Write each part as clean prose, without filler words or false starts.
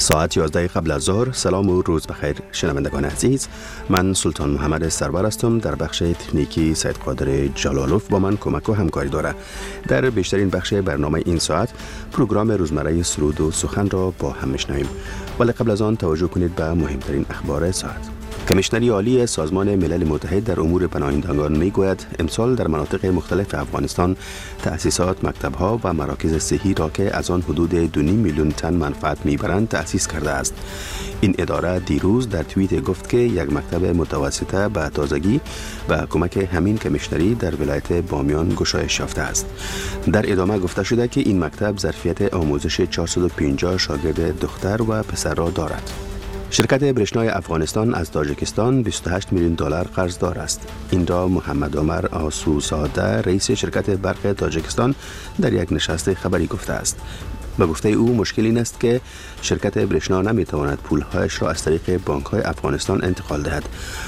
ساعت 11 قبل از ظهر. سلام و روز بخیر شنوندگان عزیز. من سلطان محمد سرور هستم. در بخش تکنیکی سید قادر جلالوف با من کمک و همکاری داره. در بیشترین بخش برنامه این ساعت پروگرام روزمره سرود و سخن را با هم میشنویم، ولی قبل از آن توجه کنید به مهمترین اخبار ساعت. کمیشنری عالی سازمان ملل متحد در امور پناهندگان میگوید امسال در مناطق مختلف افغانستان تأسیسات، مکتب‌ها و مراکز صحی را که از آن حدود 2.5 میلیون تن منفعت میبرند تأسیس کرده است. این اداره دیروز در توییت گفت که یک مکتب متوسطه به تازگی و کمک همین کمیشنری در ولایت بامیان گشایش یافته است. در ادامه گفته شده که این مکتب ظرفیت آموزش 450 شاگرد دختر و پسر را دارد. شرکت برشنای افغانستان از تاجیکستان 28 میلیون دلار قرضدار است. این را محمد عمر آسوزاده رئیس شرکت برق تاجیکستان در یک نشست خبری گفته است. به گفته او مشکل این است که شرکت برشنا نمیتواند پولهایش را از طریق بانک‌های افغانستان انتقال دهد.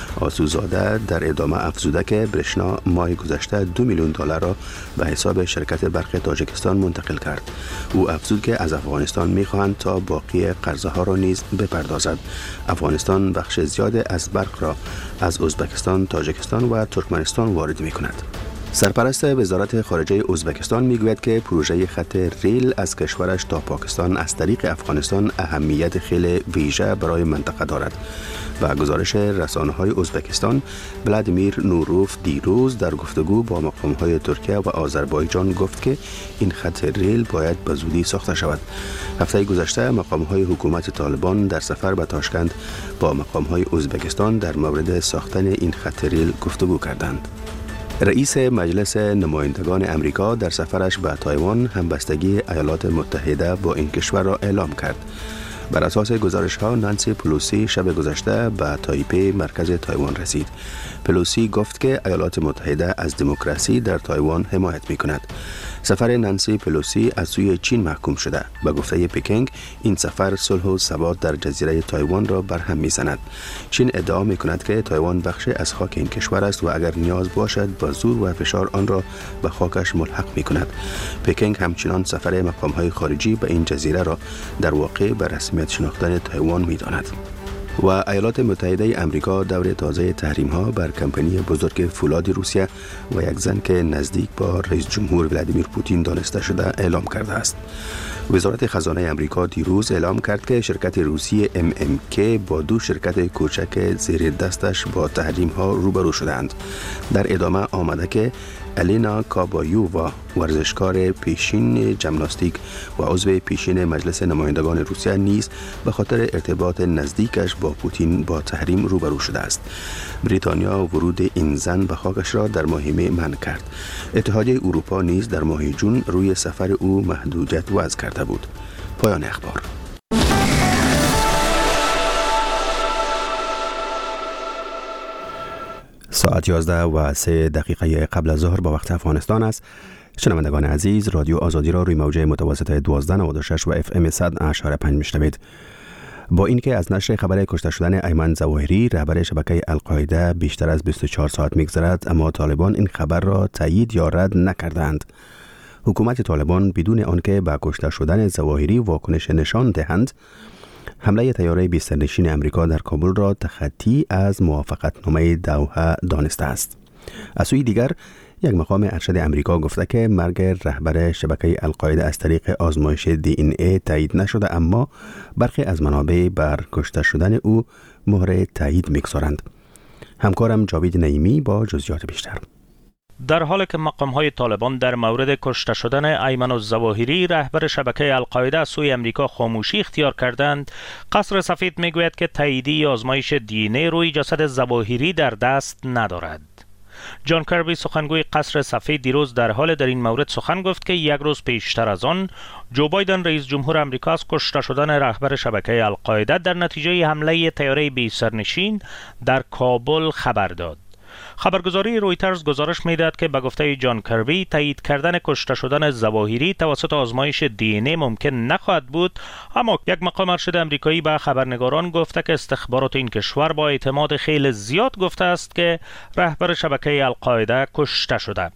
آسوزاده در ادامه افزوده که برشنا ماه گذشته 2 میلیون دلار را به حساب شرکت برق تاجیکستان منتقل کرد. او افزود که از افغانستان میخواهند تا باقی قرضه ها را نیز بپردازد. افغانستان بخش زیاد از برق را از ازبکستان، تاجیکستان و ترکمنستان وارد میکند. سرپرست وزارت خارجه ازبکستان میگوید که پروژه خط ریل از کشورش تا پاکستان از طریق افغانستان اهمیت خیلی ویژه برای منطقه دارد. و گزارش رسانه‌های ازبکستان، ولادیمیر نوروف دیروز در گفتگو با مقام‌های ترکیه و آذربایجان گفت که این خط ریل باید به زودی ساخته شود. هفته گذشته مقام‌های حکومت طالبان در سفر به تاشکند با مقام‌های ازبکستان در مورد ساختن این خط ریل گفتگو کردند. رئیس مجلس نمایندگان امریکا در سفرش به تایوان همبستگی ایالات متحده با این کشور را اعلام کرد. بر اساس گزارش‌ها نانسی پلوسی شب گذشته به تایپی مرکز تایوان رسید. پلوسی گفت که ایالات متحده از دموکراسی در تایوان حمایت می‌کند. سفر نانسی پلوسی از سوی چین محکوم شده. به گفته پکینگ این سفر صلح و ثبات در جزیره تایوان را برهم می‌زند. چین ادعا می‌کند که تایوان بخشی از خاک این کشور است و اگر نیاز باشد با زور و فشار آن را به خاکش ملحق می‌کند. پکینگ همچنان سفر مقام‌های خارجی به این جزیره را در واقع به رسمیت شناختن تایوان می‌داند. و ایالات متحده امریکا دور تازه تحریم‌ها بر کمپانی بزرگ فولاد روسیه و یک زن که نزدیک با رئیس جمهور ولادیمیر پوتین دانسته شده اعلام کرده است. وزارت خزانه امریکا دیروز اعلام کرد که شرکت روسی MMK با 2 شرکت کوچک زیر دستش با تحریم‌ها روبرو شدند. در ادامه آمده که الینا کابایووا، ورزشکار پیشین ژیمناستیک و عضو پیشین مجلس نمایندگان روسیه نیز به خاطر ارتباط نزدیکش با پوتین با تحریم روبرو شده است. بریتانیا ورود این زن به خاکش را در ماه می منع کرد. اتحادیه اروپا نیز در ماه جون روی سفر او محدودیت وضع کرده بود. پایان اخبار. ساعت 11:03 قبل از ظهر با وقت افغانستان است. شنوندگان عزیز، رادیو آزادی را روی موج متوسط 1296 و FM 100.5 میشنوید. با اینکه از نشر خبر کشته شدن ایمن ظواهری رهبر شبکه القاعده بیشتر از 24 ساعت میگذرد، اما طالبان این خبر را تایید یا رد نکردند. حکومت طالبان بدون آنکه به کشته شدن ظواهری واکنش نشان دهند، حمله طیاره 20 نشین امریکا در کابل را تخطی از موافقتنامه دوحه دانسته است. از سوی دیگر یک مقام ارشد امریکا گفته که مرگ رهبر شبکه القاعده از طریق آزمایش DNA تایید نشده، اما برخی از منابع بر کشته شدن او مهر تایید می‌گذارند. همکارم جاوید نعیمی با جزئیات بیشتر. در حالی که مقام‌های طالبان در مورد کشته شدن ایمن الظواهری رهبر شبکه القاعده از سوی امریکا خاموشی اختیار کردند، قصر سفید میگوید که تاییدی آزمایش DNA روی جسد ظواهری در دست ندارد. جان کربی سخنگوی قصر سفید دیروز در این مورد سخن گفت که یک روز پیشتر از آن جو بایدن رئیس جمهور امریکا از کشته شدن رهبر شبکه القاعده در نتیجه حمله طیاره 20 نشین در کابل خبر داد. خبرگزاری رویترز گزارش می‌دهد که به گفته جان کربی تایید کردن کشته شدن ظواهری توسط آزمایش DNA ممکن نخواهد بود، اما یک مقام ارشد امریکایی به خبرنگاران گفته که استخبارات این کشور با اعتماد خیلی زیاد گفته است که رهبر شبکه القاعده کشته شده.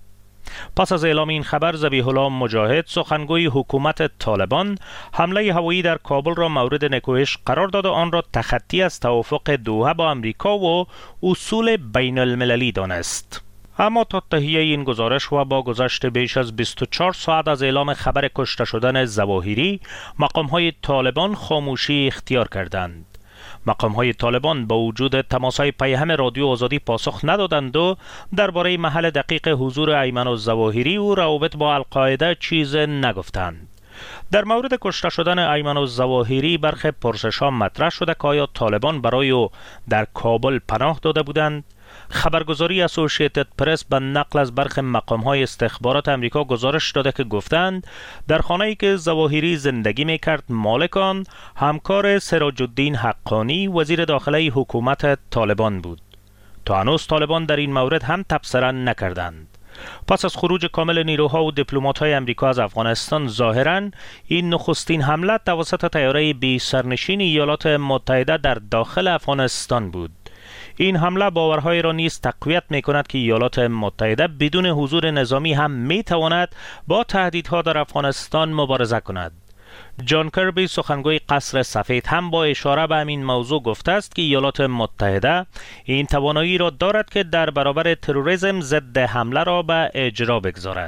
پس از اعلام این خبر، ذبیح الله مجاهد سخنگوی حکومت طالبان حمله هوایی در کابل را مورد نکوهش قرار داد و آن را تخطی از توافق دوحه با امریکا و اصول بین المللی دانست. اما تا تهیه این گزارش و با گذشت بیش از 24 ساعت از اعلام خبر کشته شدن ظواهری، مقام‌های طالبان خاموشی اختیار کردند. مقام‌های طالبان با وجود تماس‌های پیهم رادیو آزادی پاسخ ندادند و درباره محل دقیق حضور ایمن الظواهری و روابط با القاعده چیز نگفتند. در مورد کشته شدن ایمن الظواهری برخی پرسش‌ها مطرح شده که آیا طالبان برای او در کابل پناه داده بودند؟ خبرگزاری اسوسییتد پرس به نقل از برخی مقام‌های استخبارات امریکا گزارش داده که گفتند در خانه‌ای که ظواهری زندگی می‌کرد مالک آن همکار سراج الدین حقانی وزیر داخله حکومت طالبان بود. تا هنوز طالبان در این مورد هم تبصره نکردند. پس از خروج کامل نیروها و دیپلمات‌های امریکا از افغانستان، ظاهراً این نخستین حمله توسط طیاره بی سرنشین ایالات متحده در داخل افغانستان بود. این حمله باورهای را نیز تقویت می کند که ایالات متحده بدون حضور نظامی هم می تواند با تهدیدها در افغانستان مبارزه کند. جان کربی سخنگوی قصر سفید هم با اشاره به همین موضوع گفته است که ایالات متحده این توانایی را دارد که در برابر تروریسم ضد حمله را به اجرا بگذارد.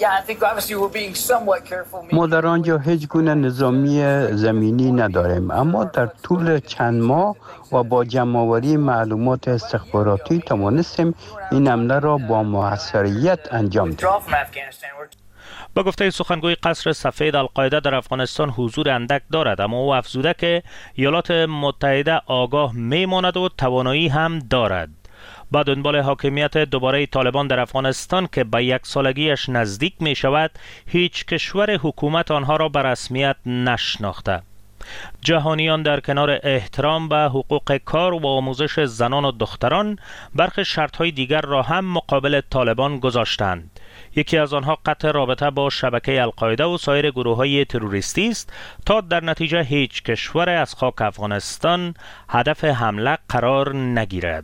ما در آنجا هیچ گونه نظامی زمینی نداریم، اما در طول چند ماه و با جمع‌آوری معلومات استخباراتی توانستیم این حمله را با موثریت انجام دهیم. با گفته سخنگوی قصر سفید، القاعده در افغانستان حضور اندک دارد، اما او افزوده که ایالات متحده آگاه میماند و توانایی هم دارد. با دنبال حاکمیت دوباره طالبان در افغانستان که به 1 سالگیش نزدیک می شود، هیچ کشور حکومت آنها را به رسمیت نشناخته. جهانیان در کنار احترام به حقوق کار و آموزش زنان و دختران، برخی شرطهای دیگر را هم مقابل طالبان گذاشتند. یکی از آنها قطع رابطه با شبکه القاعده و سایر گروه‌های تروریستی است تا در نتیجه هیچ کشور از خاک افغانستان هدف حمله قرار نگیرد.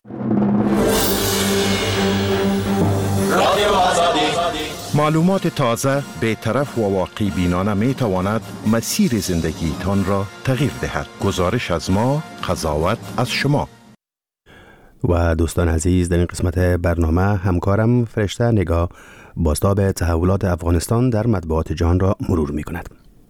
معلومات تازه، بی‌طرف و واقعی بینانه می تواند مسیر زندگیتان را تغییر دهد. گزارش از ما، قضاوت از شما. و دوستان عزیز، در این قسمت برنامه همکارم فرشته نگاه بازتاب تحولات افغانستان در مطبوعات جهان را مرور می کند.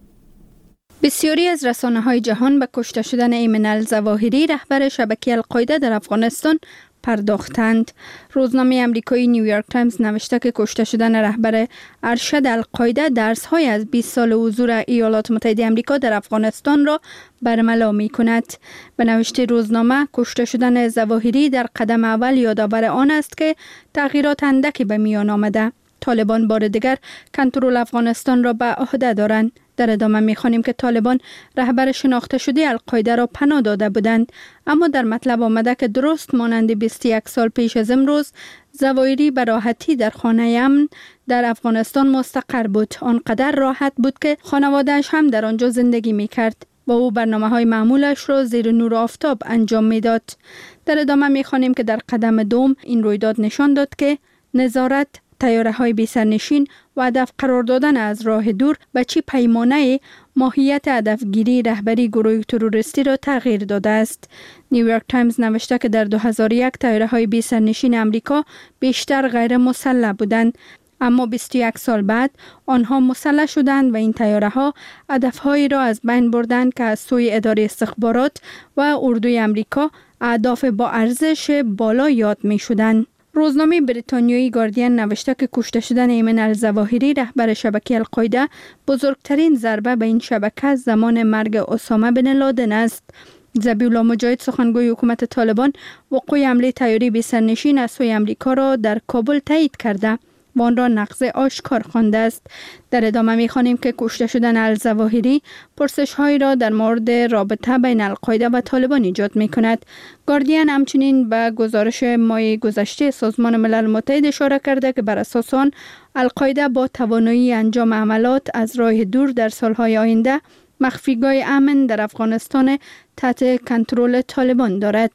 بسیاری از رسانه‌های جهان به کشته شدن ایمن الظواهری رهبر شبکه القاعده در افغانستان پرداختند. روزنامه آمریکایی نیویورک تایمز نوشته که کشته شدن رهبر ارشد القاعده درس‌های از 20 سال حضور ایالات متحده آمریکا در افغانستان را برملا می‌کند. به نوشته روزنامه، کشته شدن ظواهری در قدم اول یادآور آن است که تغییرات اندکی به میان آمده. طالبان بار دیگر کنترل افغانستان را به عهده دارند. در ادامه می‌خوانیم که طالبان رهبر شناخته شده القاعده را پناه داده بودند، اما در مطلب آمده که درست مانند 21 سال پیش از امروز ظواهری به راحتی در خانه امن در افغانستان مستقر بود. آنقدر راحت بود که خانواده‌اش هم در آنجا زندگی می‌کرد و او برنامه‌های معمولش را زیر نور آفتاب انجام می‌داد. در ادامه می‌خوانیم که در قدم دوم این رویداد نشان داد که نظارت، طیاره‌های بی سرنشین و هدف قرار دادن از راه دور به چه پیمانه ماهیت هدفگیری رهبری گروه تروریستی را تغییر داده است. نیویورک تایمز نوشته که در 2001 طیاره‌های بی سرنشین امریکا بیشتر غیر مسلح بودند، اما 21 سال بعد آنها مسلح شدند و این طیاره‌ها هدف‌هایی را از بین بردند که از سوی اداره استخبارات و اردوی امریکا اهداف با ارزش بالا یاد می‌شدند. روزنامه بریتانیایی گاردین نوشته که کشته شدن ایمن الظواهری رهبر شبکه القاعده بزرگترین ضربه به این شبکه زمان مرگ اسامه بن لادن است. ذبیح الله مجاهد سخنگوی حکومت طالبان وقوع حمله طیاره بی سرنشین از سوی امریکا را در کابل تایید کرده و آن را نقض آشکار خوانده است. در ادامه می‌خوانیم که کشته شدن الظواهری پرسش‌هایی را در مورد رابطه بین القاعده و طالبان ایجاد می‌کند. گاردین همچنین به گزارش ماه گذشته سازمان ملل متحد اشاره کرده که بر اساس آن القاعده با توانایی انجام عملات از راه دور در سال‌های آینده مخفیگاه امن در افغانستان تحت کنترل طالبان دارد.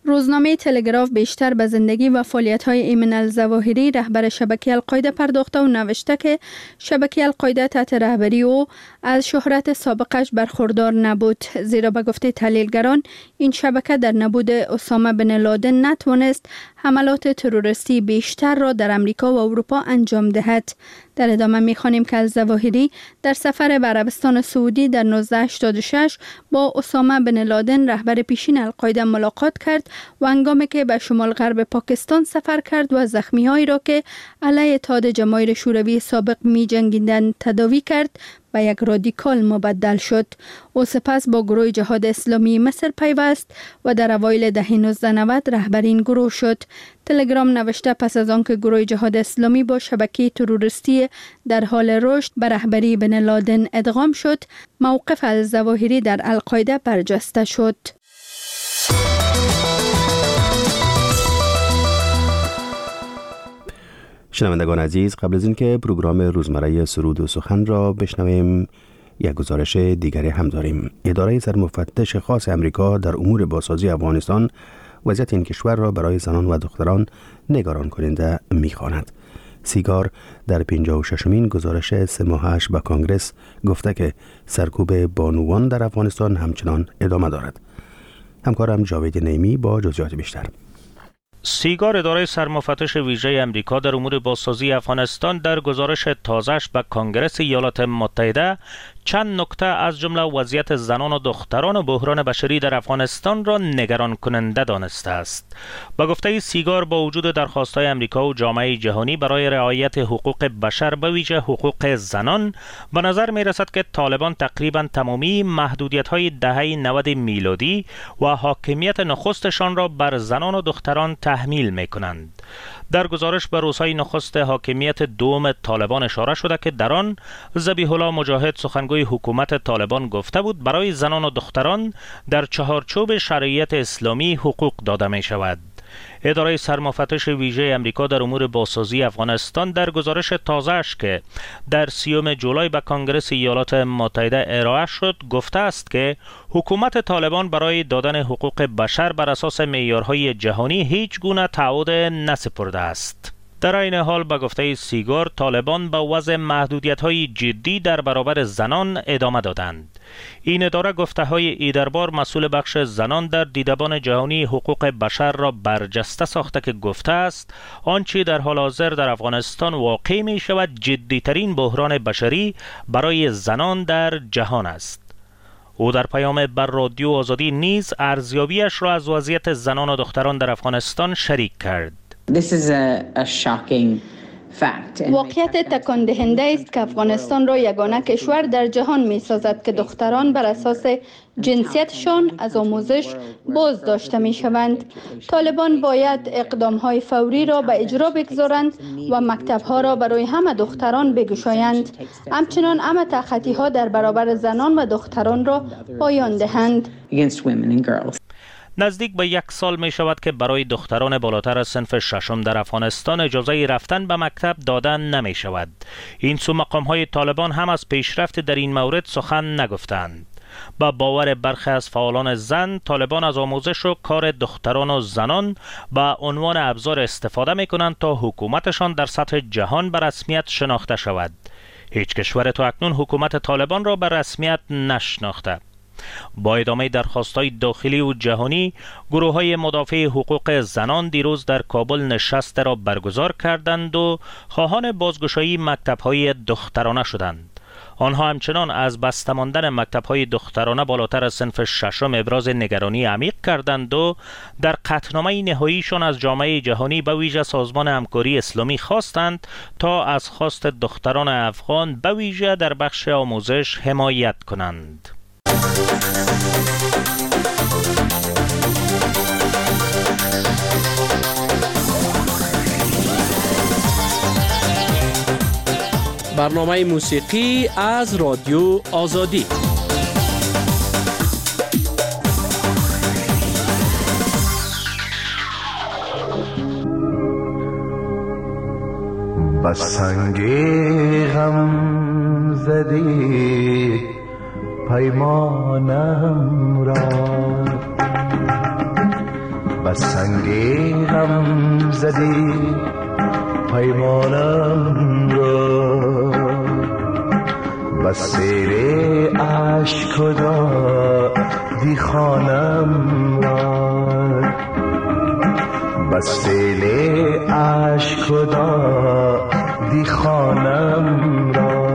روزنامه تلگراف بیشتر به زندگی و فعالیت‌های ایمن الظواهری رهبر شبکه القاعده پرداخته و نوشته که شبکه القاعده تحت رهبری او از شهرت سابقش برخوردار نبود، زیرا به گفته تحلیلگران این شبکه در نبود اسامه بن لادن نتوانست حملات تروریستی بیشتر را در امریکا و اروپا انجام دهد. در ادامه می‌خوانیم که الظواهری در سفر به عربستان سعودی در 1986 با اسامه بن لادن رهبر پیشین القاعده ملاقات کرد و هنگامی که به شمال غرب پاکستان سفر کرد و زخمی‌هایی را که علیه اتحاد جماهیر شوروی سابق می‌جنگیدند تداوی کرد و یک رادیکال مبدل شد. او سپس با گروه جهاد اسلامی مصر پیوست و در اوایل دهه 1990 رهبر این گروه شد. تلگرام نوشته پس از آنکه گروه جهاد اسلامی با شبکه تروریستی در حال رشد به رهبری بن لادن ادغام شد، موقف الظواهری در القاعده برجسته شد. شنوندگان عزیز، قبل از اینکه پروگرام روزمره سرود و سخن را بشنویم، یک گزارش دیگری هم داریم. اداره سرمفتش خاص امریکا در امور بازسازی افغانستان وضعیت این کشور را برای زنان و دختران نگران کننده می‌خواند. سیگار در 56مین گزارش 3 ماهش به کانگرس گفته که سرکوب بانوان در افغانستان همچنان ادامه دارد. همکارم جاوید نیمی با جزئیات بیشتر. سیگار اداره سرمفتش ویژه امریکا در امور بازسازی افغانستان در گزارش تازه‌اش به کانگرس ایالات متحده چند نکته از جمله وضعیت زنان و دختران و بحران بشری در افغانستان را نگران کننده دانسته است. با گفته سیگار، با وجود درخواست‌های امریکا و جامعه جهانی برای رعایت حقوق بشر به ویژه حقوق زنان، به نظر می‌رسد که طالبان تقریباً تمامی محدودیت‌های دهه 90 میلادی و حاکمیت نخستشان را بر زنان و دختران تحمیل می‌کنند. در گزارش به روزهای نخست حاکمیت دوم طالبان اشاره شده که در آن ذبیح الله مجاهد، سخنگوی حکومت طالبان، گفته بود برای زنان و دختران در چهارچوب شریعت اسلامی حقوق داده می شود. اداره سرمفتش ویژه امریکا در امور بازسازی افغانستان در گزارش تازه‌اش که در 30 جولای به کانگرس ایالات متحده ارائه شد گفته است که حکومت طالبان برای دادن حقوق بشر بر اساس معیارهای جهانی هیچ گونه تعهد نسپرده است. در این حال به گفته سیگار، طالبان به وضع محدودیت‌های جدی در برابر زنان ادامه دادند. این اداره گفته‌های ایدربار، مسئول بخش زنان در دیدبان جهانی حقوق بشر، را برجسته ساخته که گفته است آنچه در حال حاضر در افغانستان واقع می شود جدی‌ترین بحران بشری برای زنان در جهان است. او در پیام بر رادیو آزادی نیز ارزیابیش را از وضعیت زنان و دختران در افغانستان شریک کرد. واقعیت تکان دهنده است که افغانستان را یگانه کشور در جهان می سازد که دختران بر اساس جنسیتشان از آموزش باز داشته می شوند. طالبان باید اقدام‌های فوری را به اجرا بگذارند و مکتب‌ها را برای همه دختران بگشایند. همچنان همه تخطی‌ها در برابر زنان و دختران را پایان دهند. نزدیک به 1 سال می شود که برای دختران بالاتر از صنف 6 در افغانستان اجازه رفتن به مکتب دادن نمی شود. این سو مقام های طالبان هم از پیشرفت در این مورد سخن نگفتند. با باور برخی از فعالان زن، طالبان از آموزش و کار دختران و زنان به عنوان ابزار استفاده می کنند تا حکومتشان در سطح جهان به رسمیت شناخته شود. هیچ کشور تا اکنون حکومت طالبان را به رسمیت نشناخته. با ادامه درخواست‌های داخلی و جهانی، گروه‌های مدافع حقوق زنان دیروز در کابل نشست را برگزار کردند و خواهان بازگشایی مکتب‌های دخترانه شدند. آنها همچنان از بسته ماندن مکتب‌های دخترانه بالاتر از صنف 6 ابراز نگرانی عمیق کردند و در قطعنامه نهاییشان از جامعه جهانی به ویژه سازمان همکاری اسلامی خواستند تا از خواست دختران افغان به ویژه در بخش آموزش حمایت کنند. برنامه موسیقی از رادیو آزادی. بسنگ غم زدی پیمانم را بس سنگ غم زدی پیمانم را، بس سیر عشق دادی خانم را، بس سیل عشق دادی خانم را.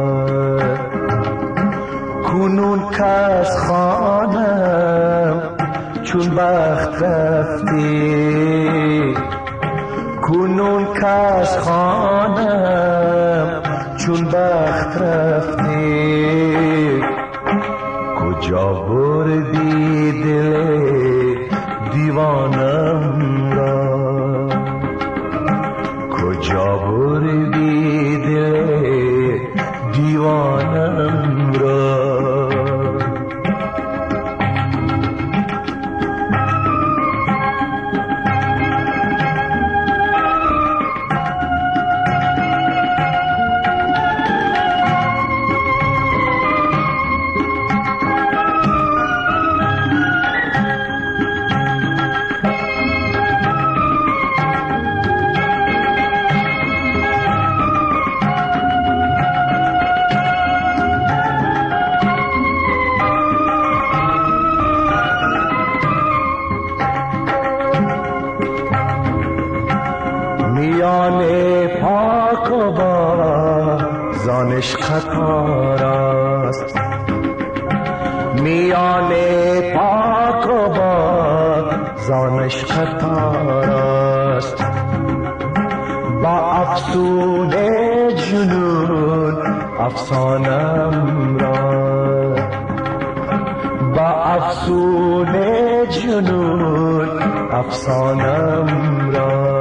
کنون کس خانم چون بخت رفتی، کنون کس خانم چون بخت رفتی. کجا بردی دل دیوانم را، کجا بردی دل دیوانم را. میان پاک و با زانش خطار است، میان پاک و با زانش خطار است. با افسون جنون افسانم را، با افسون جنون افسانم را.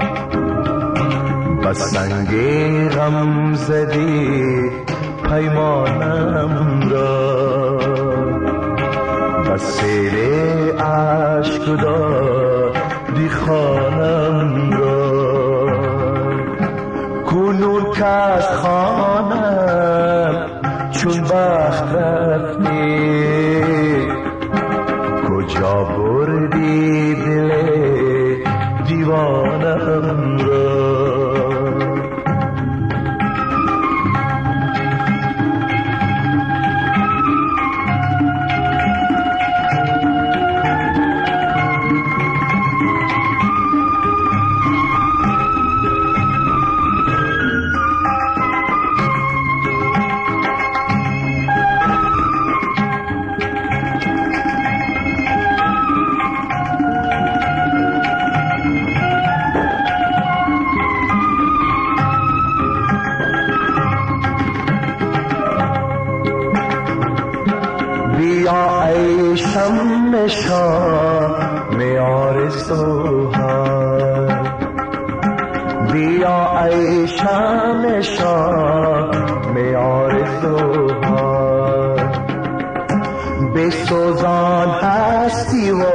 بس سنگ غم زدی پیمانم را، بس سیر عشق دادی خانم را. کنون کس خانم چون بخت رفتی، کجا بردی دل دیوانم را. بیا ای شمع شام آرزوها، بیا ای شمع شام آرزوها. بسوزان هستی و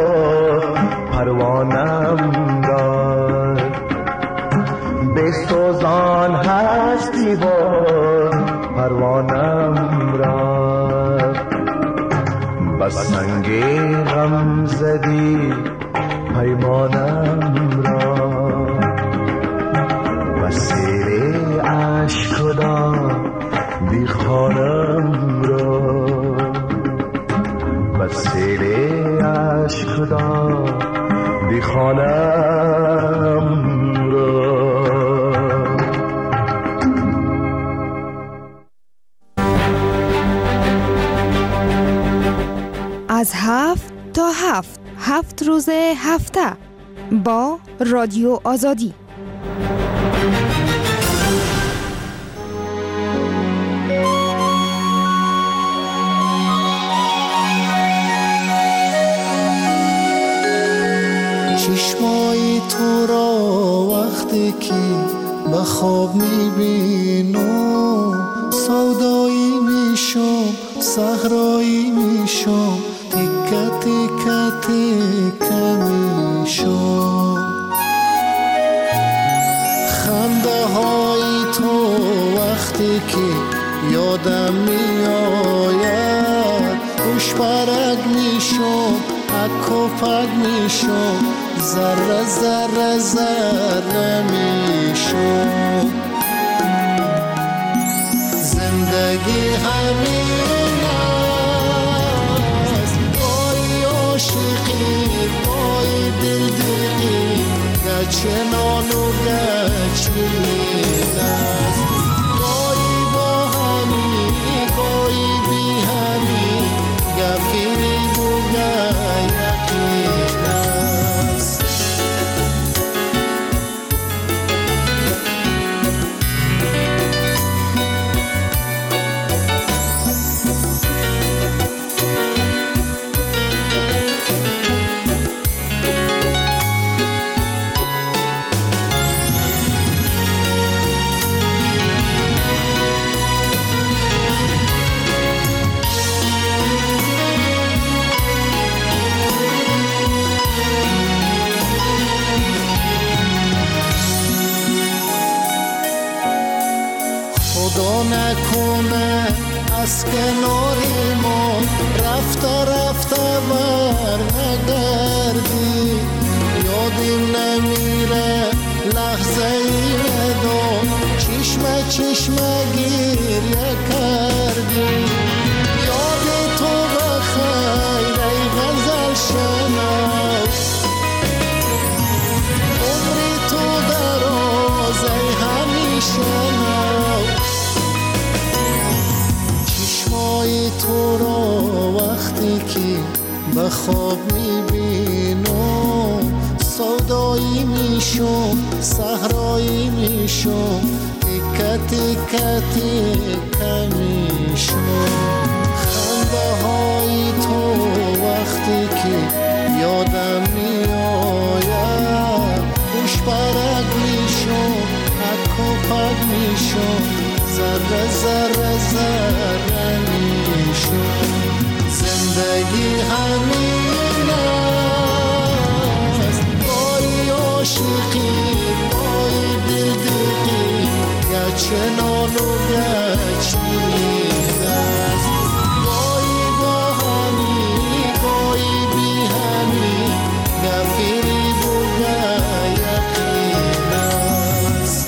پروانم را، بسوزان هستی و پروانم را. بس سنگ غم زدی پیمانم را، بس سیر عشق دادی خانم را، بس سیر عشق دادی خانم را. از 7 تا 7 روز هفته با رادیو آزادی. چشمای تو را وقتی که به خواب میبینم، سودایی میشم، صحرایی میشم، تکه تکه تکه میشم. خنده های تو وقتی که یادم میآید، خوش پرک میشم، اک و پک میشم، ذره ذره ذره میشم. زندگی همین است، گاهی عاشقی گاهی دلدقی، گچنان و گچین است. گاهی با همی گاهی بی همی، گفیری بوگه یقین است. خدا نکنه از کنار ما رفته رفته بر نگردی، یادیم نمیره لحظه ای ودا، چشم چشم گریه کردی. یاد تو بخیر ای غزل شنو، عمری تو دراز ای همیشه نو. چشمای تو را وقتی که به خواب میبینم، سودایی میشم صحرایی میشم، تیکه تیکه تیکه میشم. خنده های تو وقتی که یادم میآید، خوش برگ میشم پک و پک میشم، ذره ذره ذره میشم. زندگی همین است، گاهی عاشقی گاهی دلدقی، گچنان و گچین است. گاهی با همی گاهی بی همی، گفیری بوگه یقین است.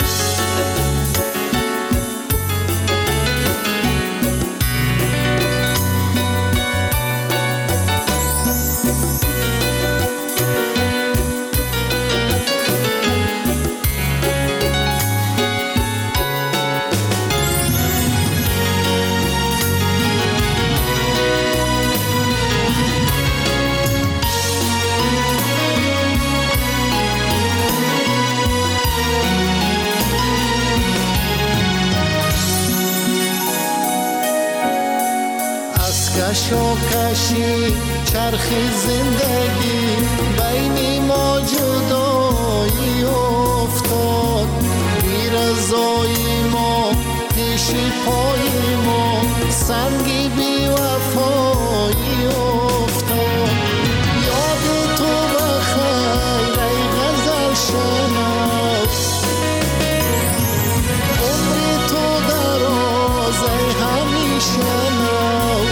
کشی چرخی زندگی، بین ما جدایی افتاد، بی رضایی ما پیشی پای ما، سنگی بی وفایی افتاد. یاد تو بخیر ای غزل شنو، عمری تو دراز ای همیشه نو.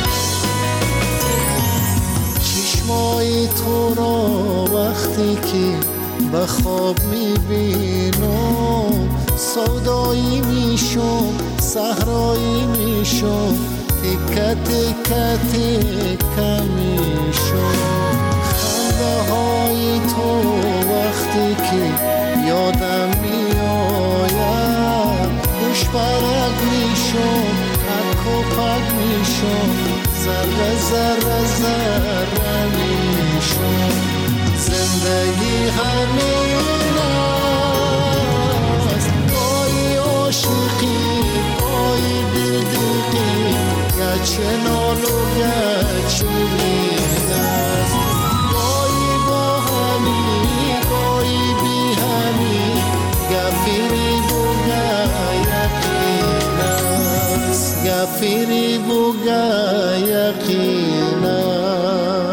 چشمای تو را وقتی که به خواب میبینم، سودایی میشم صحرایی میشم، تیکه تیکه تیکه میشم. خنده های تو وقتی که یادم میآید، خوش برگ میشم پک و پک میشم، ذره ذره ذره میشم. زندگی همین است، گاهی عاشقی گاهی دلدقی، گچنان و گچین است. گاهی با همی گاهی بی همی، گفیری بوگه یقین است. گفیری بوگه یقین است.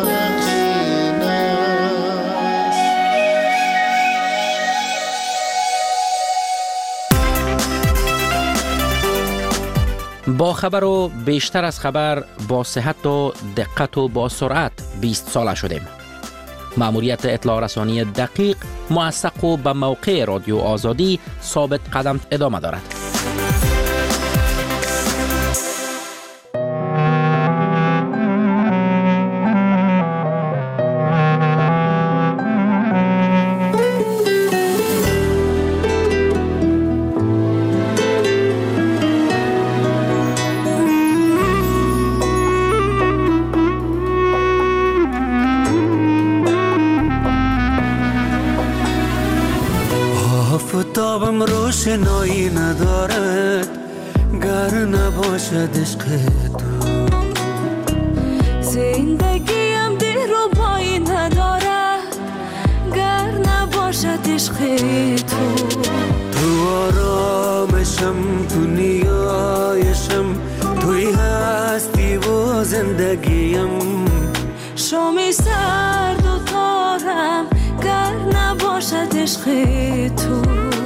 با خبر و بیشتر از خبر، با صحت و دقت و با سرعت 20 ساله شدیم. مأموریت اطلاع رسانی دقیق، موثق و به موقع رادیو آزادی ثابت قدم ادامه دارد. آفتابم روشنایی ندارد گر نباشد عشق تو. زندگیم دلربایی ندارد گر نباشد عشق تو. تو آرامشم، تو نیایشم، توی هستی و زندگیم. شامی سرد و تارم گر نباشد عشق تو.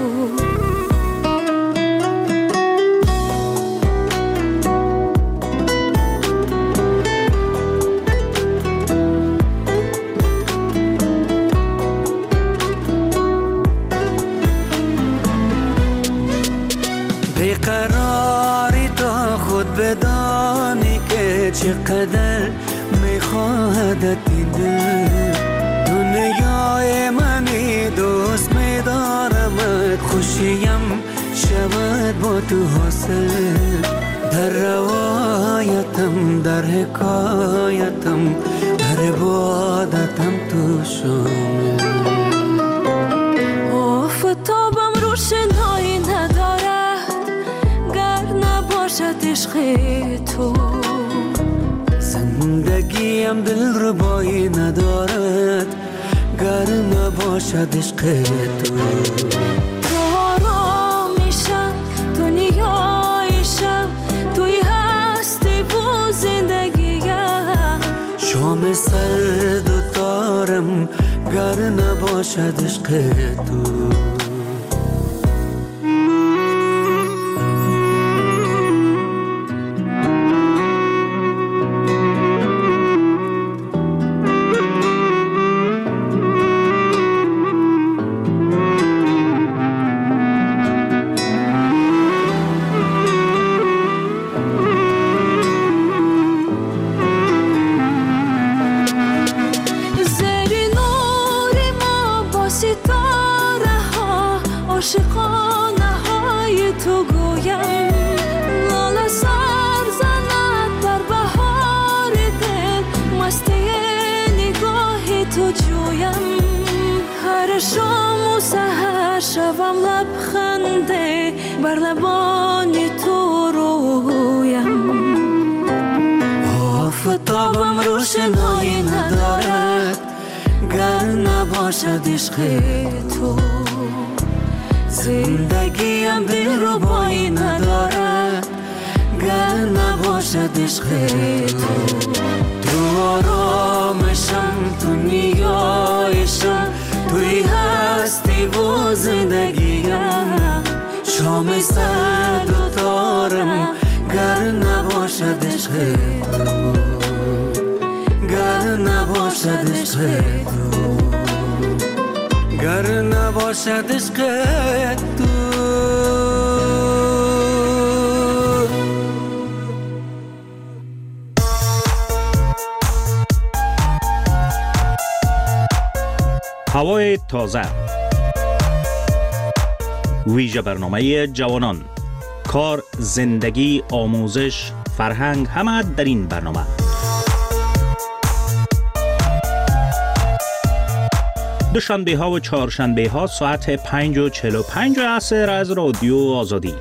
بیقراری تا خود بدانی که چقدر میخواهدت این دل. دنیای منی دوست میدارمت، خوشیم شود با تو حاصل. در روایتم، در حکایتم، در عبادتم تو شامل. آفتابم روشنایی ندارد گر نباشد عشق تو. زندگیم دلربایی ندارد گر نباشد عشق تو. تو آرامیشم، تو نیایشم، توی هستی و زندگیم. شام سرد و تارم گر نباشد عشق تو. عاشقانه های تو گویم، لاله سر زند در بهار دل، مستی نگاه تو جویم. هر شام و سحر شوم لبخنده بر لبان تو رویم. آفتابم روشنایی ندارد گر نباشد عشق تو. زندگیم دلربایی ندارد گر نباشد عشق تو. تو آرامشم، تو نیایشم، توی هستی و زندگیم. شام سرد و تارم گر نباشد عشق تو. گر نباشد عشق تو. گر نباشد عشق تو. هوای تازه، ویژه برنامه جوانان، کار، زندگی، آموزش، فرهنگ، همه در این برنامه. دوشنبه ها و چهارشنبه ها ساعت 5:45 عصر از رادیو آزادی.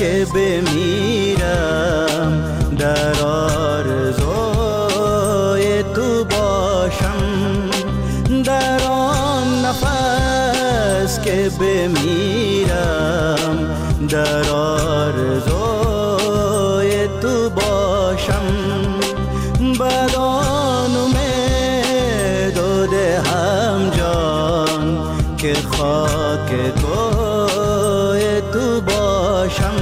که بمیرم در آرزوی تو باشم، در آن نفس که بمیرم در آرزوی تو باشم، بدان امید و دهم جان که خاک کوی تو باشم،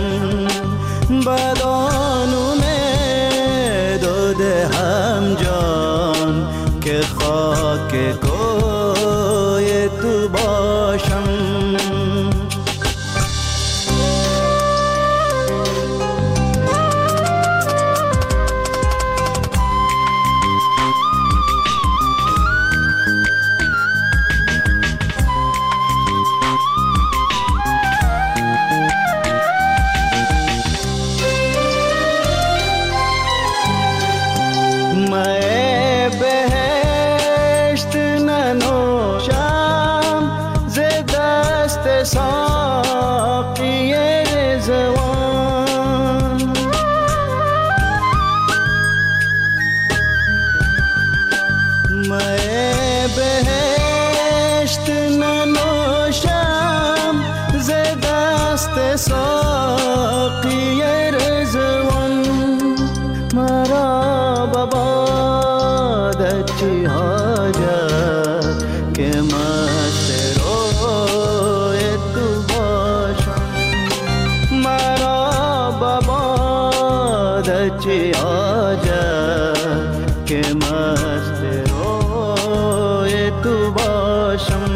بدان امید و دهم جان که خاک کوی تو باشم. ساقی رضوان مرا ببادت چی حاجت که مست روی تو باشم، مرا ببادت چی حاجت که مست روی تو باشم.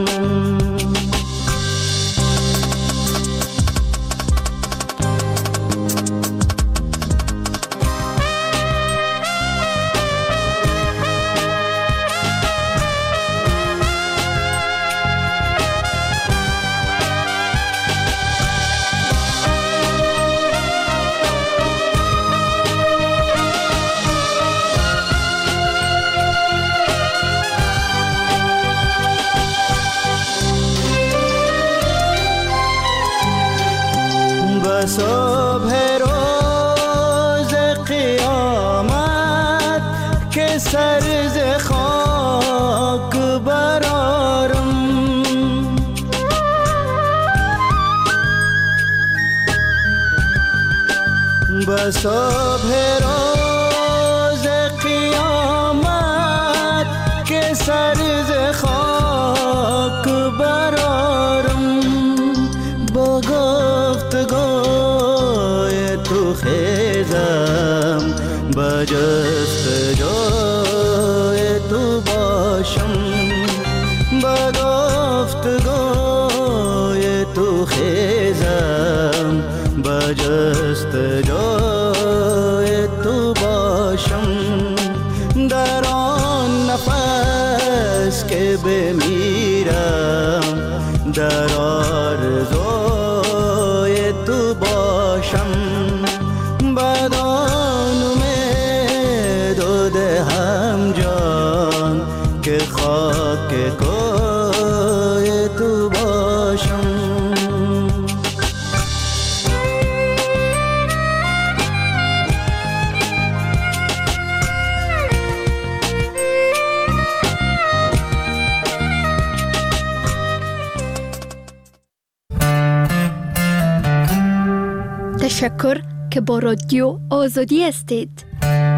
صبح روز قیامت که سر ز خاک برارم، به صبح روز قیامت که سر ز خاک برارم، با گفتگوی تو خیزم به جستجوی تو باشم، به گفتگوی تو خیزم به جستجوی تو باشم، در آن نفس که بمیرم در آرزوی تو باشم، بدان امید و دهم جان که خاک کوی تو باشم. تشکر که با رادیو آزادی هستید.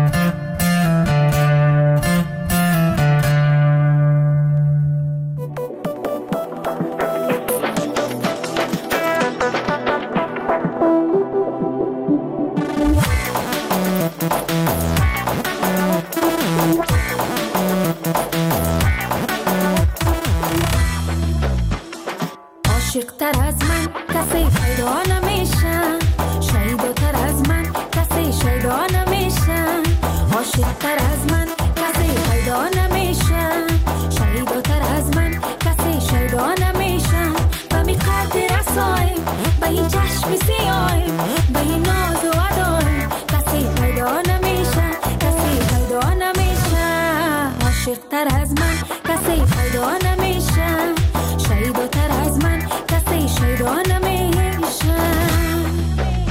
عاشق‌تر از من کسی پیدا نمیشه، شیداتر از من کسی شیدا نمیشه، عاشق‌تر از من کسی پیدا نمیشه، شیداتر از من کسی شیدا نمیشه، و می قدر رسای به این چشم سیای به این ناز و ادای کسی پیدا نمیشه، کسی پیدا نمیشه، عاشق‌تر از من کسی پیدا نمیشه، شیداتر از من کسی شیدا نمیشه.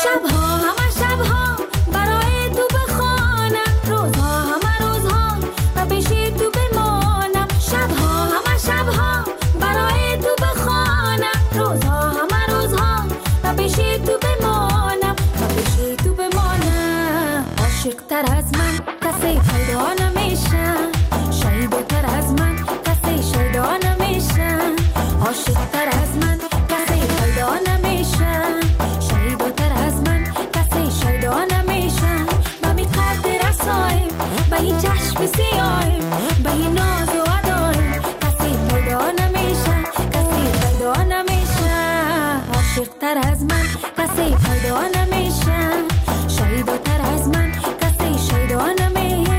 شبها همه شبها برای تو بخوانم، روزها همه روزها و پیش تو بمانم. شبها همه شبها برای تو بخوانم، روزها همه روزها و پیش تو بمانم، و پیش تو بمانم. عاشق تر از من کسی پیدا نمیشه، شیدا تر از من کسی شیدا نمیشه. عاشق تر از من کسی پیدا نمیشه، شیدا تر از من کسی شیدا نمیشه. به می قد رسایم، به این چشم سیایم، به این ناز و ادایم، کسی پیدا نمیشه، کسی پیدا نمیشه. عاشق تر از من کسی پیدا نمیشه، شیدا تر از من کسی شیدا نمیشه.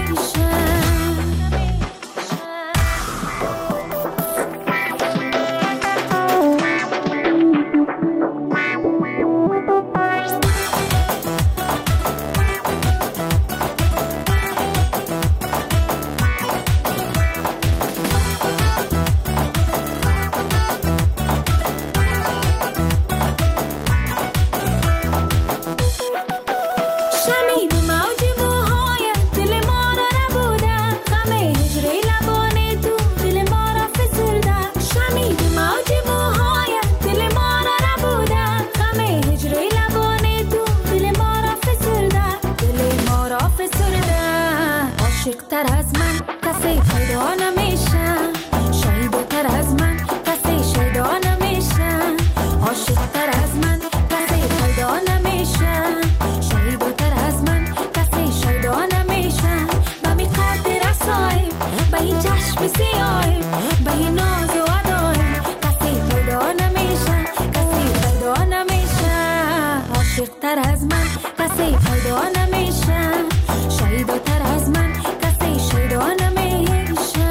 شنید موج موهای دل ما را نبوده، غم هجر لبان تو دل ما را فسرده. شنید موج موهای دل ما را نبوده، غم هجر لبان تو دل ما را فسرده، دل ما را فسرده. عاشق تر از من کسی پیدا نمیشه، شیدا تر از من کسی شیدا نمیشه. عاشق تر از من کسی پیدا نمیشه، شیدا تر از من کسی شیدا نمیشه. به می قد رسایم، به این چشم سیایم، به این ناز و ادایم، کسی پیدا نمیشه، کسی پیدا نمیشه. عاشق تر از من کسی پیدا نمیشه، شیدا تر از من کسی شیدا نمیشه.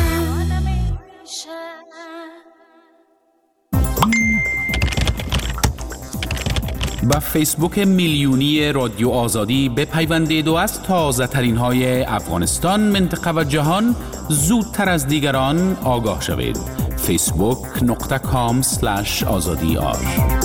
با فیسبوک میلیونی رادیو آزادی بپیوندید و از تازه ترین های افغانستان، منطقه و جهان زودتر از دیگران آگاه شوید. facebook.com/azadiar.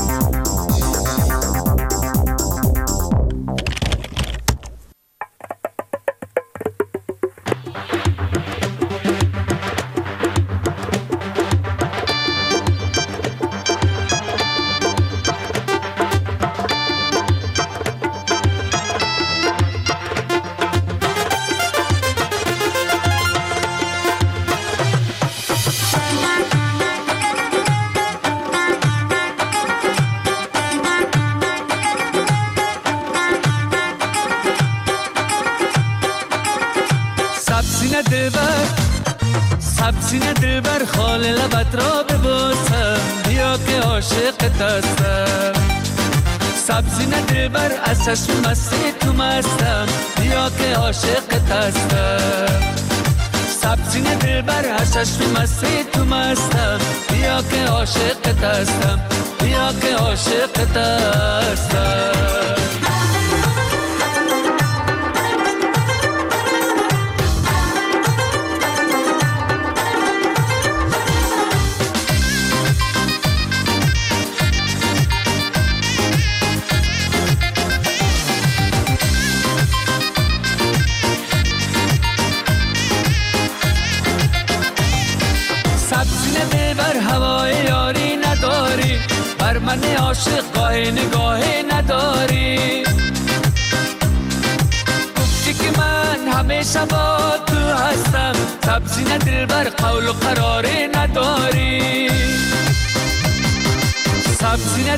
سینه دلبر خال لبت را ببوسم، بیا که عاشقت هستم. سبزینه دلبر از چشم مستی تو مستم، بیا که عاشقت هستم. سبزینه دلبر از چشم مستی تو مستم، بیا که عاشقت هستم، بیا که عاشقت هستم. من عاشق گاه نگاه نداری، گفتی که من همیشه با تو هستم. سبزینه دلبر قول و قرار نداری. سبزینه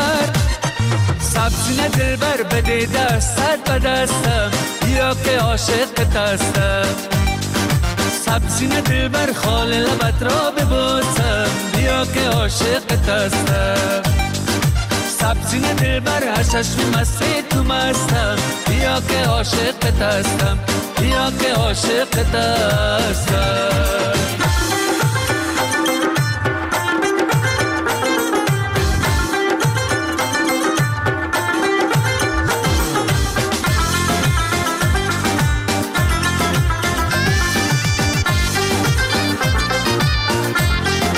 دلبر بده دستت به دستم، بیا که عاشقت هستم. سبزینه دلبر خال لبت را ببوسم، بیا که عاشقت هستم. سبزینه دلبر هر چشم مستی تو مستم، بیا که عاشقت هستم، بیا که عاشقت هستم.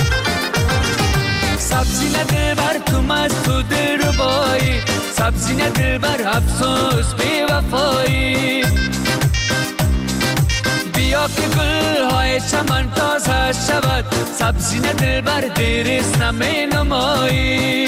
سبزینه دلبر افسوس بی وفایی. بیا که گل‌های چمن تازه شود، سبزی دلبر دیریست نمی نمایی.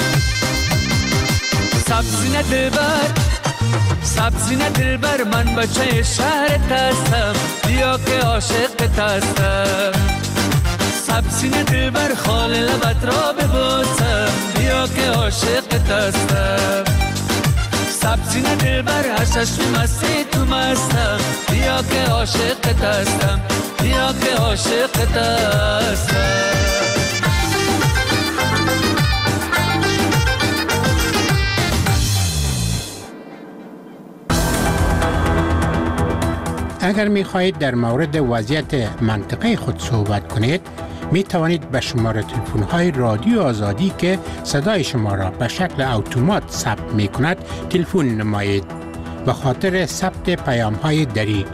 سبزی دلبر من بچه شهرت هستم، بیا که عاشقت هستم. سبزی دلبر خال لبت را ببوسم، بیا که عاشقت هستم. سبزی دلبر هشش مستی تو مستم، بیا که عاشقت هستم، بیا که عاشقت هستم. اگر می خواهید در مورد وضعیت منطقه خود صحبت کنید، می توانید به شماره تلفن های رادیو آزادی که صدای شما را به شکل اتومات ثبت می کند تلفن نمایید. به خاطر ثبت پیام های دری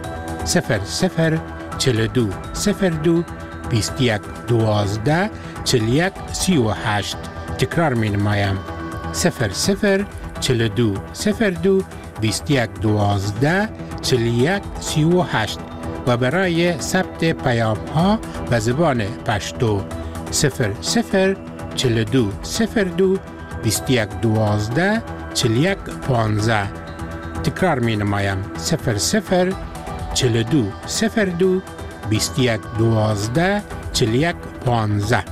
0042 02 21 12 41 38. تکرار می نمایم 0042 02 21 12 41 38 و برای ثبت پیام ها به زبان پشتو 0042 02 21 12 41 15. تکرار می نمایم 0042 02 21 12 41 15.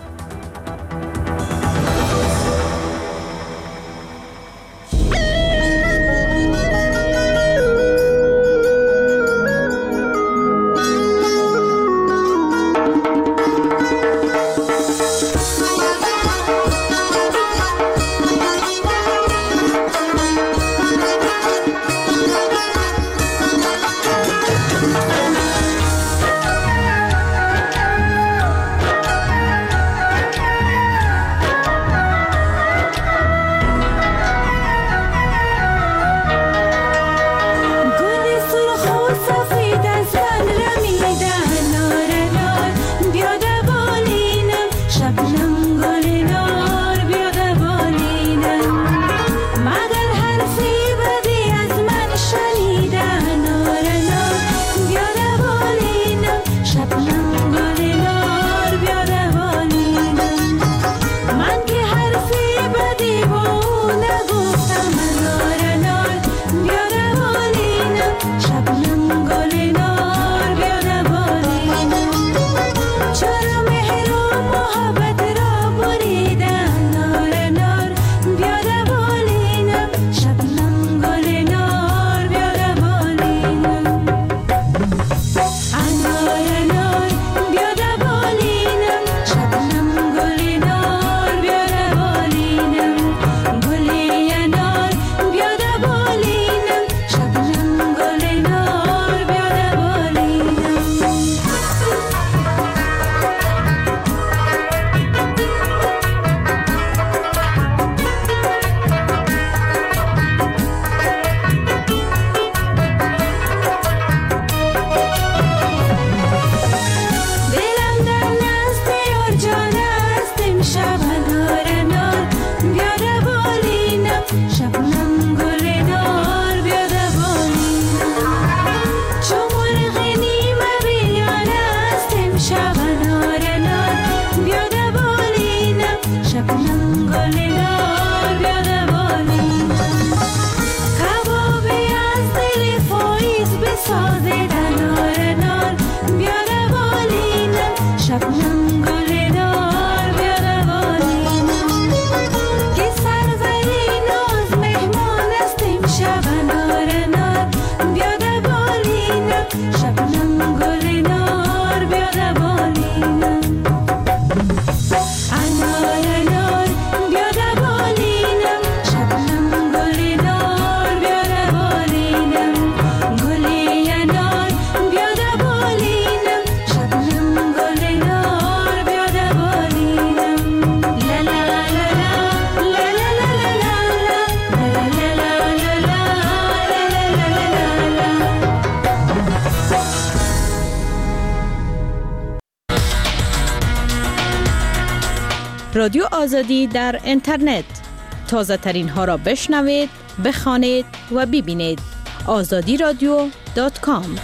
رادیو آزادی در اینترنت. تازه ترین ها را بشنوید بخوانید و ببینید. azadiradyo.com.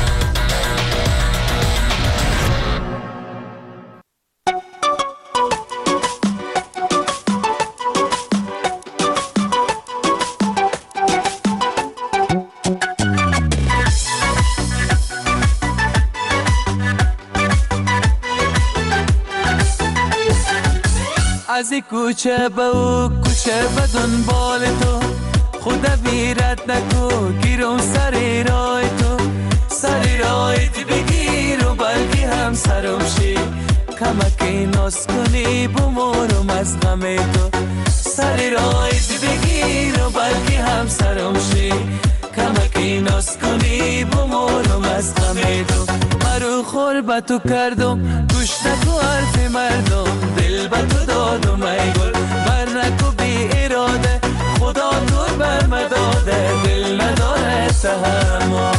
از کوچه به او کوچه به دنبال تو، خدا بیرت نکو گیرم سر رای تو، سر رایت بگیر و بلکه هم سرم شی، کمکی ناز کنی بمورم از غم تو، سر رایت بگیر و بلکه هم سرم شی، کمکی ناز کنی بمورم از غم تو. مرو خور به تو کردم گوش نکو حرف مردم، دل به تو دادم ای گل بر نکو بی اراده، خدا تو بر مداده دل نداره تحمل.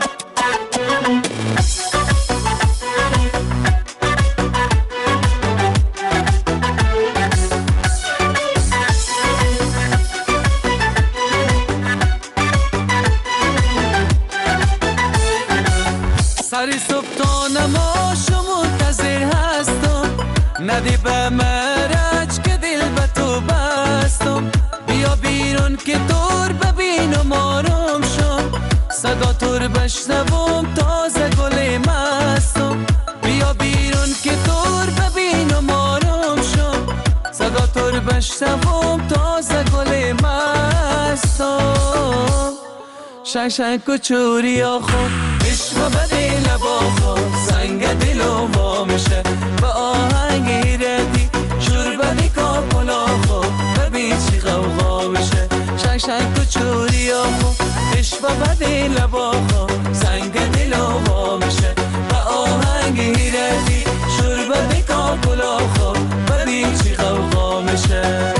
سری صبح تا نماشو منتظر هستم، ندی به مرج که دل به تو بستم، بیا بیرون که دور ببینم آروم شم، صدا تور بشنوم تازه گل مستم، بیا بیرون که دور ببینم آروم شم، صدا تور بشنوم تازه گل مستم. شنگ و چوری آخو عشق بدی لبا خود سنگ دل و وا میشه، به آهنگ ایردی شور بدی کاپلا خود ببین چی غوغا میشه. شنگ و چوری آخو عشق بدی لبا خود سنگ دل و وا میشه، به آهنگ ایردی شور بدی کاپلا خود ببین چی غوغا میشه.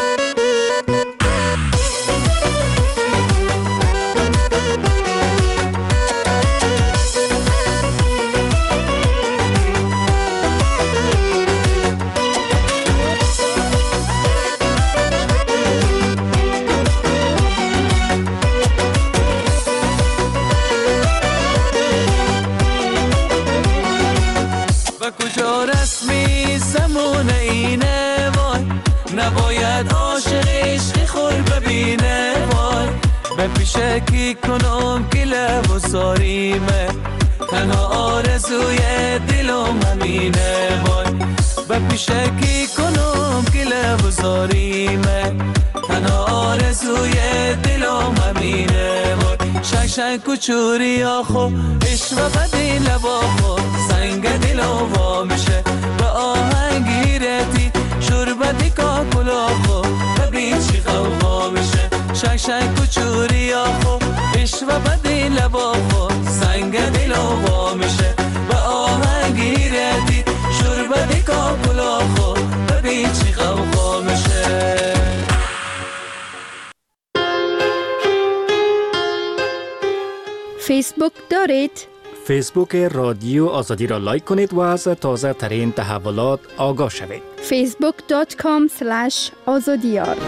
کجا رسمی زمان اینه وای، نباید عاشق عشق خور ببینه وای، به پیشه کی کنم که لب و زاریمه، تنها آرزوی دلم همینه وای، به پیشه کی کنم که لب و زاریمه، تنها آرزوی دلم همینه وای. شنگ و چوری آخو عشق بدی لبا خو سنگ دل و وا میشه، به آهنگ ایردی شور بدی کاکلا خو ببین چی غوغا میشه. شنگ و چوری آخو عشق بدی لبا خو سنگ دل و وا میشه، به آهنگ ایردی شور بدی کاکلا خو ببین چی غوغا میشه. فیسبوک دارید؟ فیسبوک رادیو آزادی را لایک کنید و از تازه ترین تحولات آگاه شوید. facebook.com/azadiyar.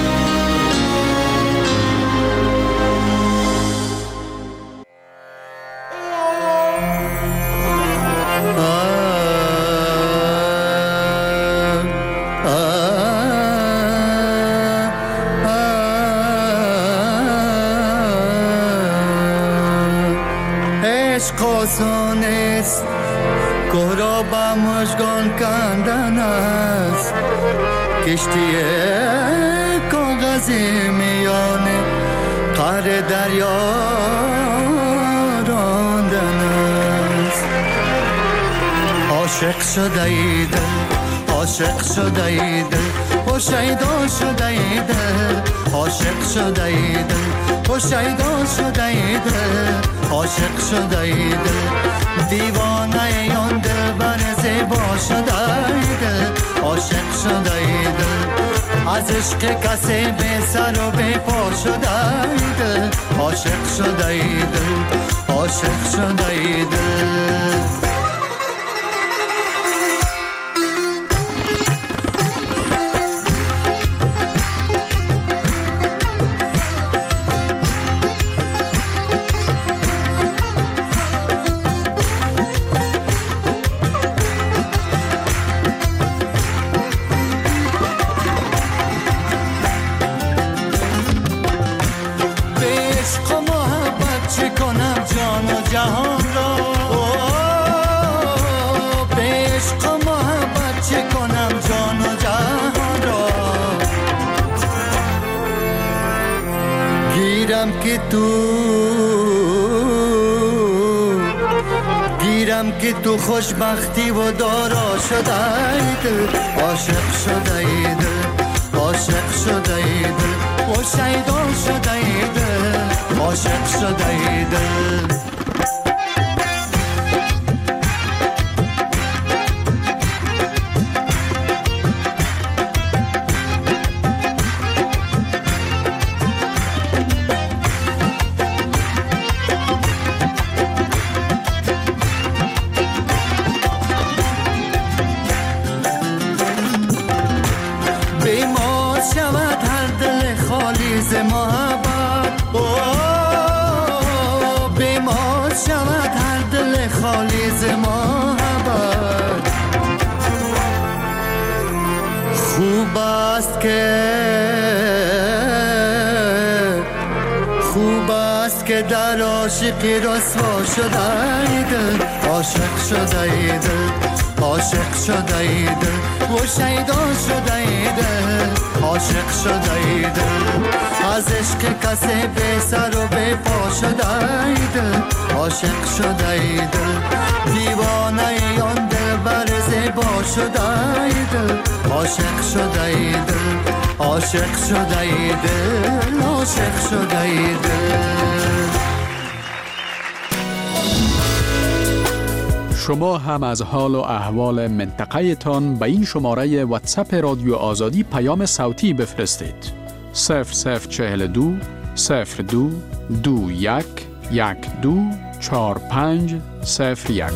آسان است گهرا با مژگان کندن است، کشتی کاغذی میانه قعر دریا راندن است. عاشق شده ای دل، عاشق شده ای دل، و شیدا شده ای دل، عاشق شده ای دل، و شیدا شده ای دل، عاشق شده ای دل، دیوانه آن دل بر زیبا شده ای دل، عاشق شده ای دل، از عشق کسی به سر و به پا شده ای دل، عاشق شده ای دل، عاشق شده ای دل. جهان را به عشق و محبت چه کنم جان و جهان را گیرم که تو خوشبختی و دارا شده ای دل عاشق شده ای دل عاشق شده ای دل و شیدا شده ای دل عاشق شده ای دل خوب است که در عاشقی رسوا شده ای دل عاشق شده ای دل عاشق شده ای دل و شیدا شده ای دل عاشق شده ای دل از عشق کسی به سر و به پا شده ای دل عاشق شده ای دل دیوانه ای آن دل بر زیبا شده ای دل عاشق شده ای دل عاشق شده ای دل عاشق شده ای دل شما هم از حال و احوال منطقه تان به این شماره واتساپ رادیو آزادی پیام صوتی بفرستید 0042 02 21 12 45 01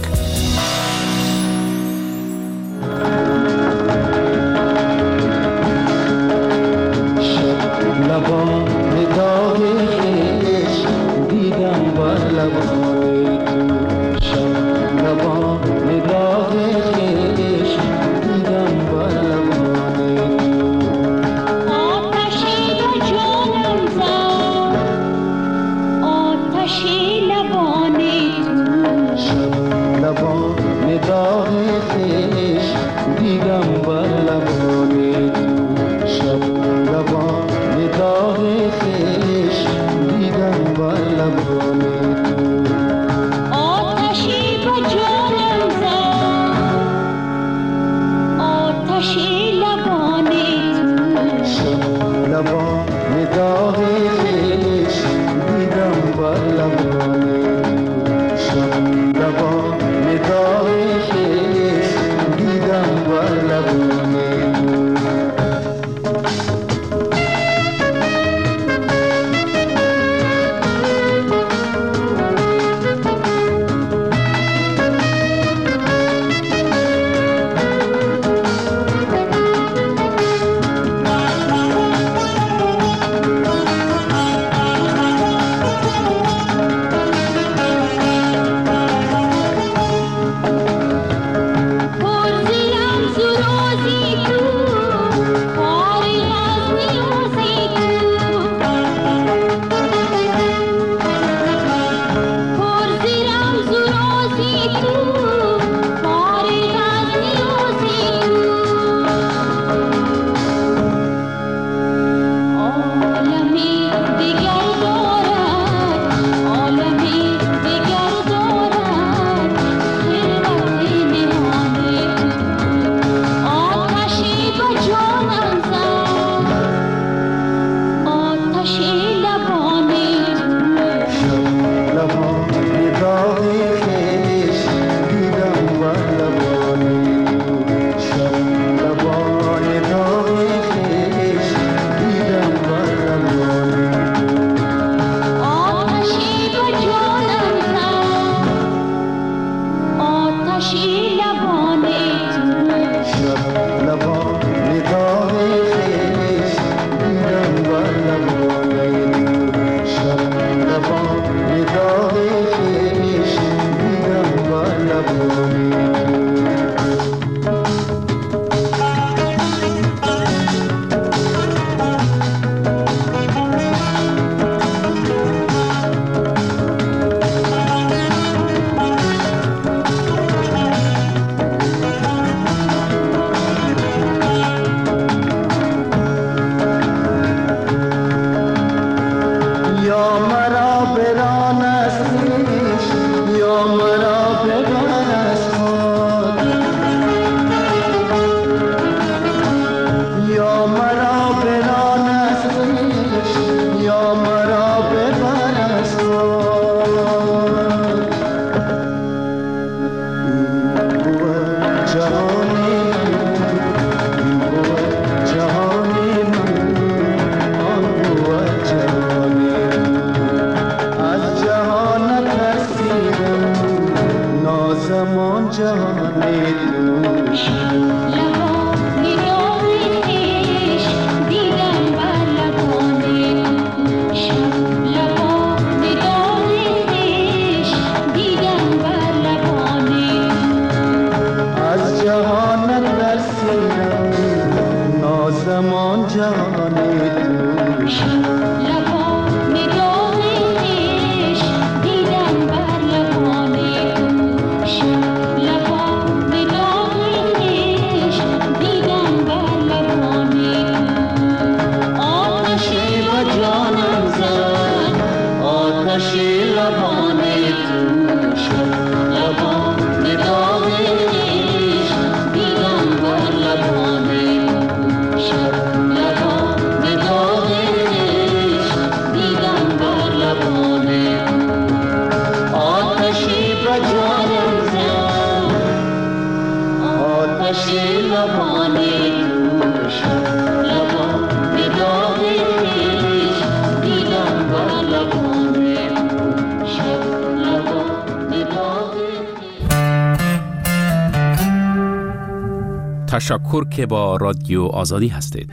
تشکر که با رادیو آزادی هستید.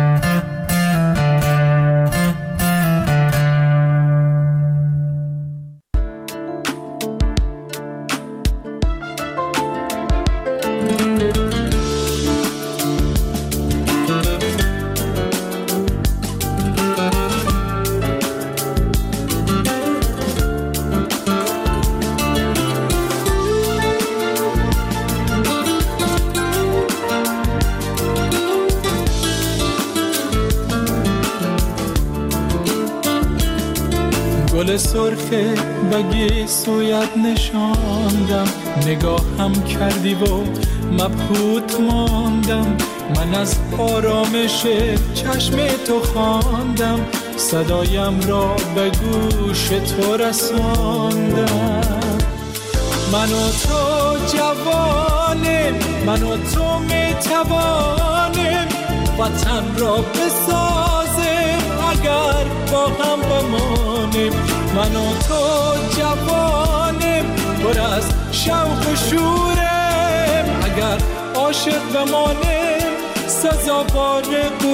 گل سرخه بگی سویت نشاندم، نگاهم کردی و مبهوت ماندم. من از آرامش چشم تو خواندم، صدایم را به گوش تو رساندم. من و تو جوانیم، من و تو میتوانیم وطن را بسازیم اگر با هم بمانیم. من و تو جوانیم پر از شوق و شوریم، اگر عاشق بمانیم سزاوار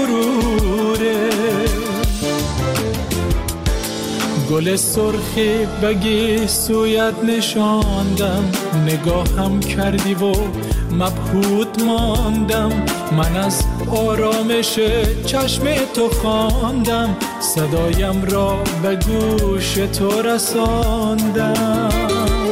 غروریم. گل سرخی بگی سویت نشاندم، نگاهم کردی و مبهوت ماندم. من از آرامش چشم تو خواندم، صدایم را به گوش تو رساندم.